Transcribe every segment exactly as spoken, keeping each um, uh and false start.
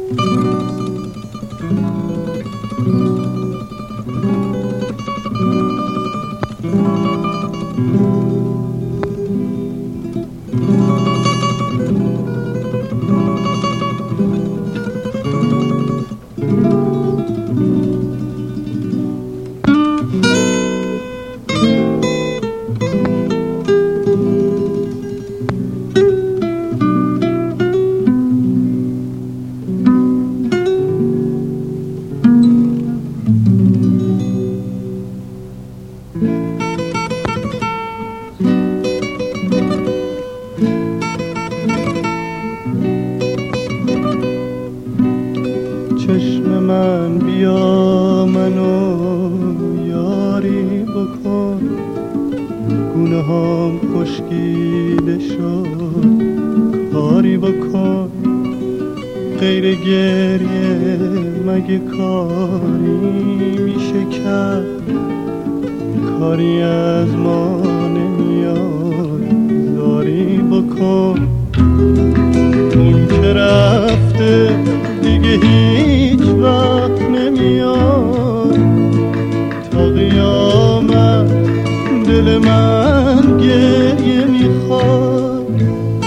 چشم من بیا منو یاری بکن، گونه هام خشکیده شد کاری بکن، غیر گریه مگه کاری میشه کرد، کاری از ما نمیاد زاری بکن. اون که رفته دیگه هیچ وقت نمیاد، تا قیامت دل من گریه میخواد.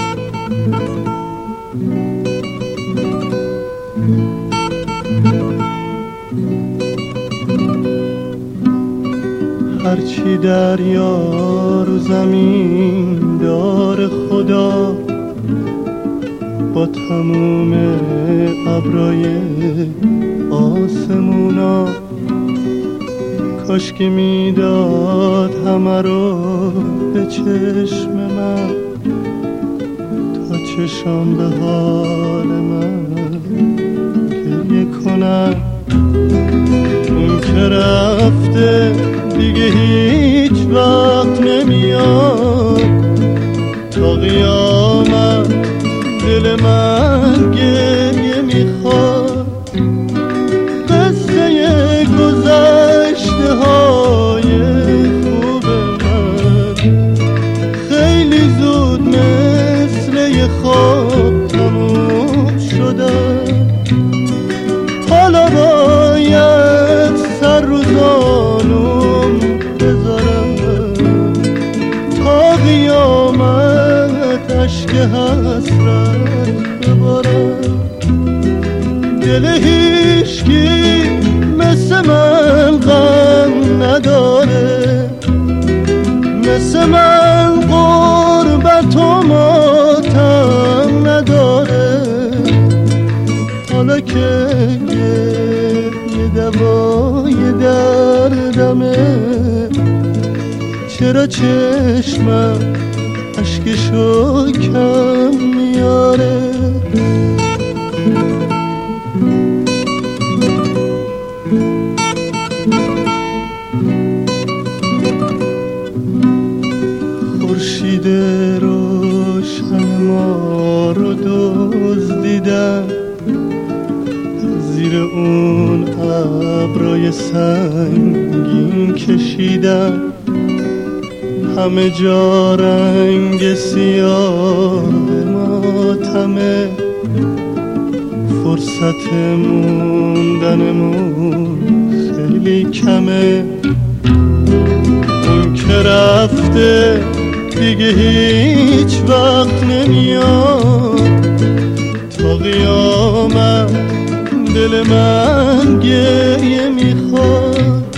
هرچی دریا رو زمین دار خدا، با تموم ابرای آسمونا، کاش که میداد همه رو به چشم من، تا چشم به حال من گریه کنن. اون که رفته دیگه هیچ وقت نمیاد، تا قیامت دل من گریه میخواد. قصه گذشته های خوب من خیلی زود مثل یه خواب تموم شدن، حالا باید سر رو زانوم بذارم، تا قیامت اشک حسرت ببارم. دل هیچکی مثل من غم نداره، مثل من غربت و ماتم نداره. حالا که یه دوای دردمه، چرا چشمم اشکشو کم میاره؟ خورشید روشن ما رو دزدیدن، زیر اون ابرای سنگین کشیدن، همه جا رنگ سیاه ماتمه، فرصت موندنمون خیلی کمه. اون که رفته دیگه هیچ وقت نمیاد، تا قیامت دل من گریه میخواد.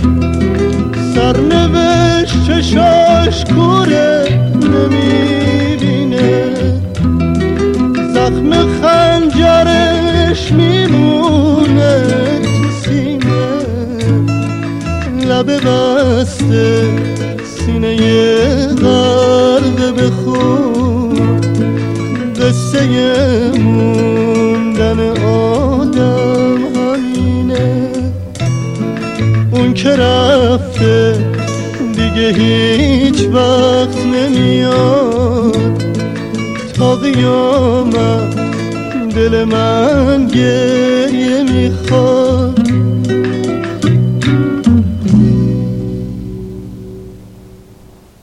سرنوشت چشاش کوره نمیبینه، زخم خنجرش میمونه تو سینه، لب بسته سینه غرق به خون، قصه موندن آدم همینه. اون که رفته دیگه هیچ وقت نمیاد، تا قیامت دل من گریه میخواد.